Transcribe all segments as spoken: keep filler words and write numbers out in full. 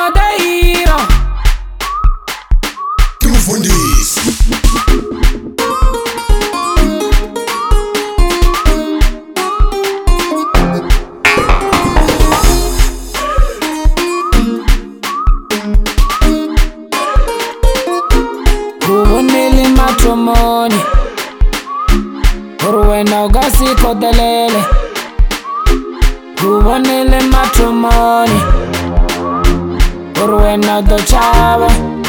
Madeira. Trufundis. Kuonele matromoni Urwena ugasi kodelele Kuonele matromoni Urwena dochaba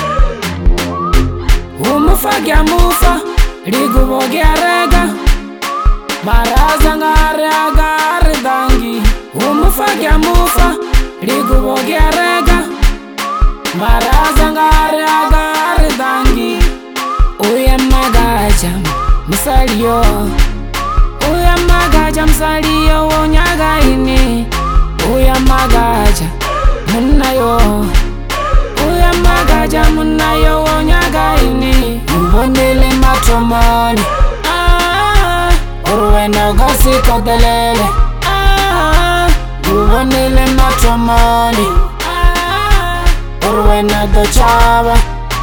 Umufagya mufa Ligubogya rega Maraza ngare agare dangi Umufagya mufa Ligubogya rega Maraza ngare agare dangi Uya magaja msalio Uya magaja msalio wonyaga ini Uya magaja munayo Uya magaja munayo wonyaga ini Mbonele matromoni ah, Urwena ugasi kodelele ah, Mbonele matromoni ah, Urwena dochaba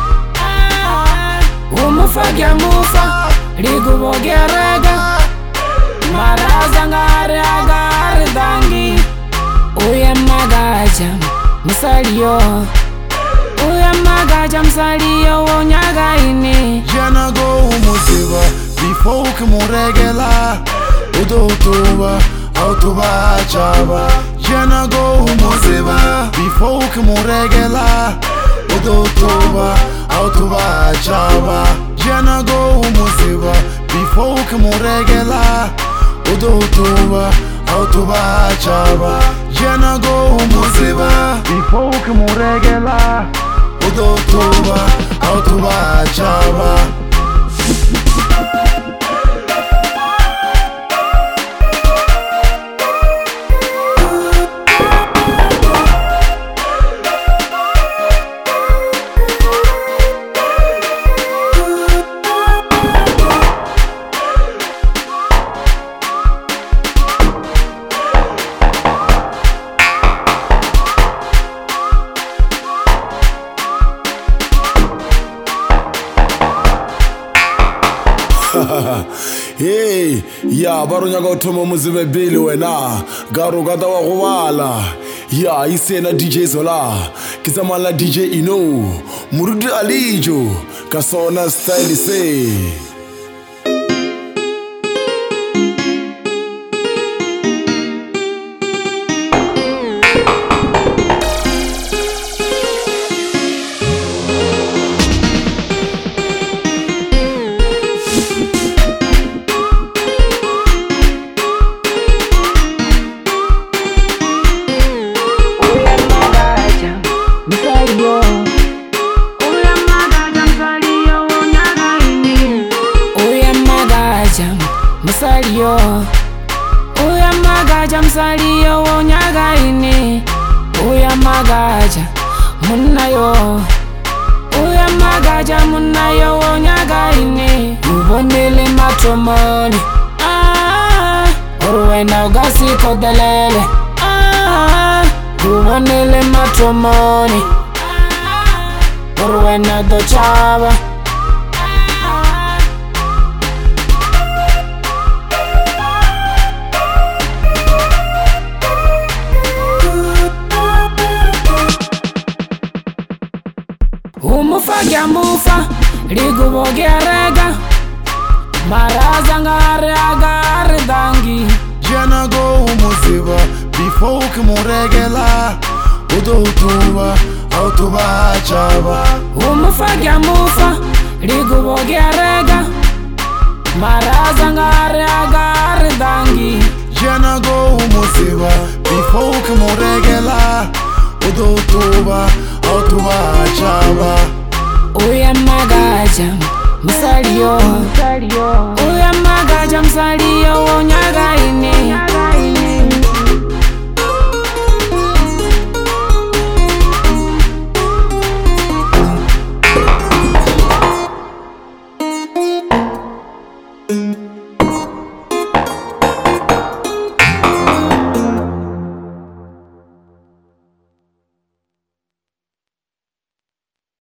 Umufagya mufa Ligubogya rega Maraza ngare agare dangi Uya magaja msalio Uya magaja msalio wonyaga ini Jana go umuziba Before kumuregela Udo tuba Autuba chaba Jana go umuziba Before kumuregela Udo tuba Autuba chaba Jana go umuziba Before kumuregela Udo tuba Autuba chaba Jana go umuziba Before kumuregela Udo tuba Autuba chaba Hey, ya baronya ga uthomo muzibe bili wena garu gata wa gobala ya isena D J Zola kisamala D J Ino Murudi Alijo kasona style say Msalio Uya magaja msalio wonyaga ini Uya magaja munayo Uya magaja munayo wonyaga ini Mbonele matromoni ah, Urwena ugasi kodelele ah, Mbonele matromoni ah, Urwena dochaba Umufagya mufa Ligubogya rega Maraza ngare agare dangi Jana go umuziba Before kumuregela Udo tuba Autuba chaba Umufagya mufa Ligubogya rega Maraza ngare agare dangi Jana go umuziba Before kumuregela Udo tuba Autuba chaba Uya magaja msalio Uya magaja msalio